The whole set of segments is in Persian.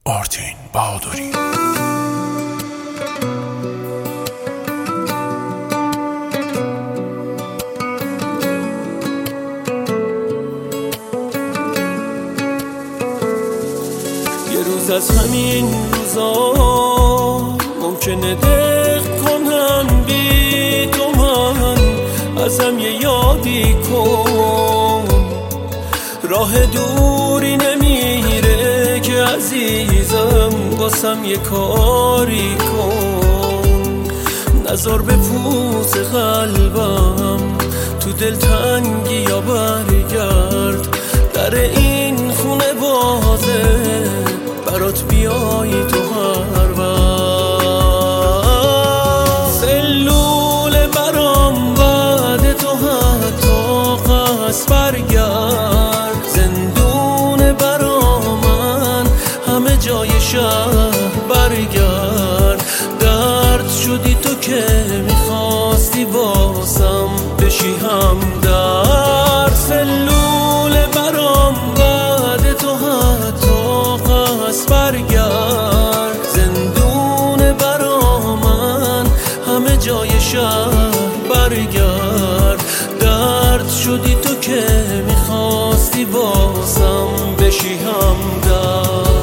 آرتین بهادری. یه روز از همین روزا ممکنه دق کنم بی تو، من ازم یه یادی کن. راه دوری نمیره که عزیزم، واسم یه کاری کن. نذار به پوز قلبم تو دلتنگی یا برگرد، در این خونه بازه برات بیایی تو هر وقت. سلول برام بعد تو حتی قصد برگرد، زندون برا من همه جای شهر برگرد. درد شدی تو که میخواستی واسم بشی همدرد. سلول برام بعد تو حتی قصد برگرد، زندون برا من همه جای شهر برگرد. درد شدی تو که میخواستی واسم بشی همدرد.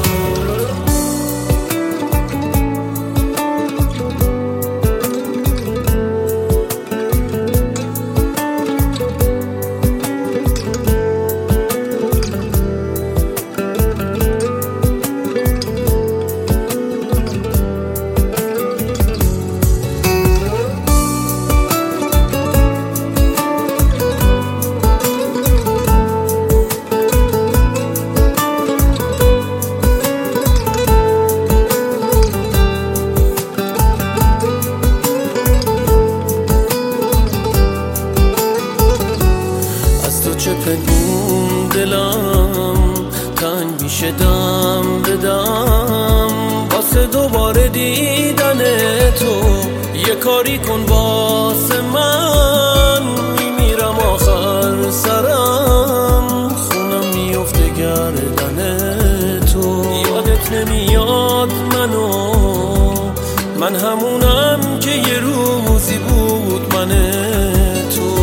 چه پنهون دلم تنگ میشه دم به دم، واسه دوباره دیدن تو. یه کاری کن واسه من، میمیرم آخر سرم، خونم میفته گردن تو. یادت نمیاد من همونم که یه روزی بود من تو.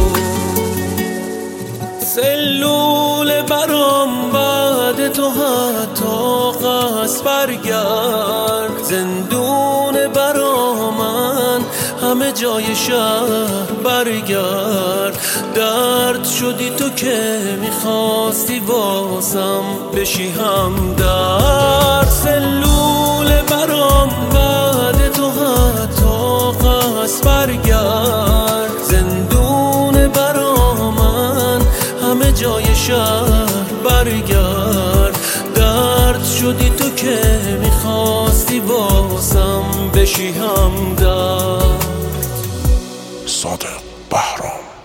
سلول برام بعد تو حتی قصد برگرد، زندون برا من همه جای شهر برگرد. درد شدی تو که میخواستی واسم بشی همدرد. سلول برام بعد تو حتی قصد برگرد، زندون برا من همه جای شهر برگرد. درد شدی تو که میخواستی واسم بشی همدرد. صادق بهرام.